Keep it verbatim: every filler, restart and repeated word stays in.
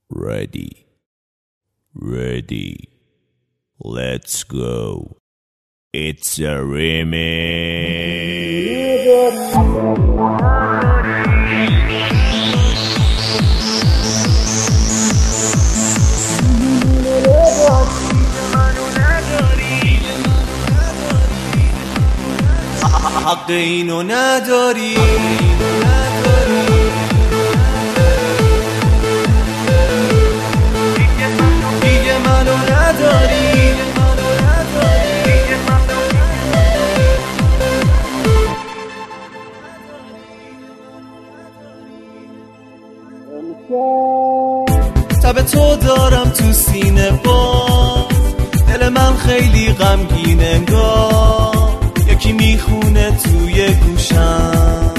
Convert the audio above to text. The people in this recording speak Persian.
Ready. Ready. Let's go. It's a remix. حق اینو نداری دیگه منو نداری تب تو دارم تو سینه باز، دل من خیلی غمگین انگار، یکی میخونه توی گوشم